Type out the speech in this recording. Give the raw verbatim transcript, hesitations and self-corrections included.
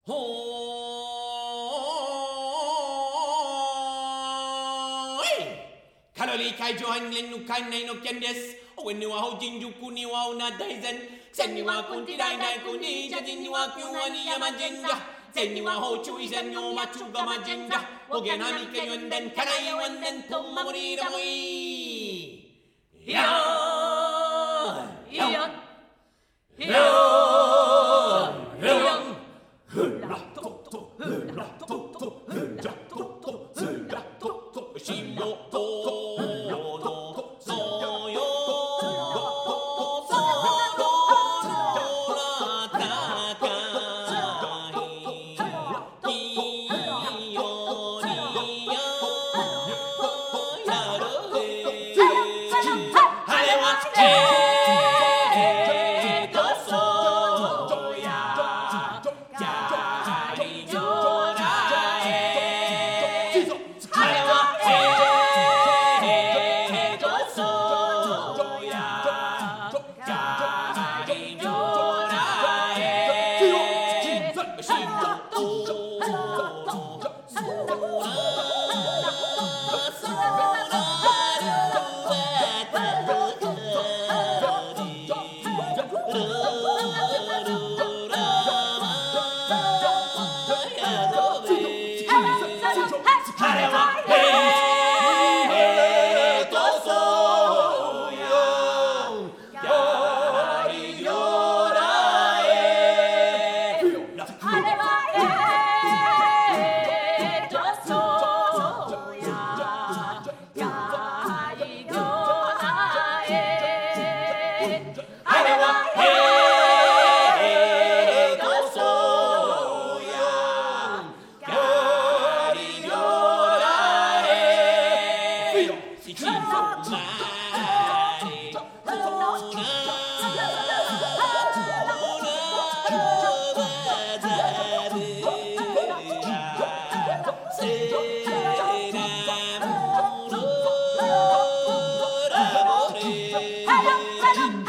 ほーいカロリー解除半年の館内の件です。おえにはほ人塾にはおな大善千にはくんて大大くんにじゃじにはきゅうはに山神社千にはほ注意千におまちゅがま神社おげなみけゆんでんからいわんでんとまもりだもいやーやややふらととふらととふらととふらととしもとのそよそらたかいいよにややろえあれはえーとそうやじゃいじょらえあれはえーとそうやじゃいじょらえしもとそらそらあれはえーとそうよやりよらえあれはえーとそうややりよらえあれはえーとそうややりよらえしちぞまれせらもろらぼれ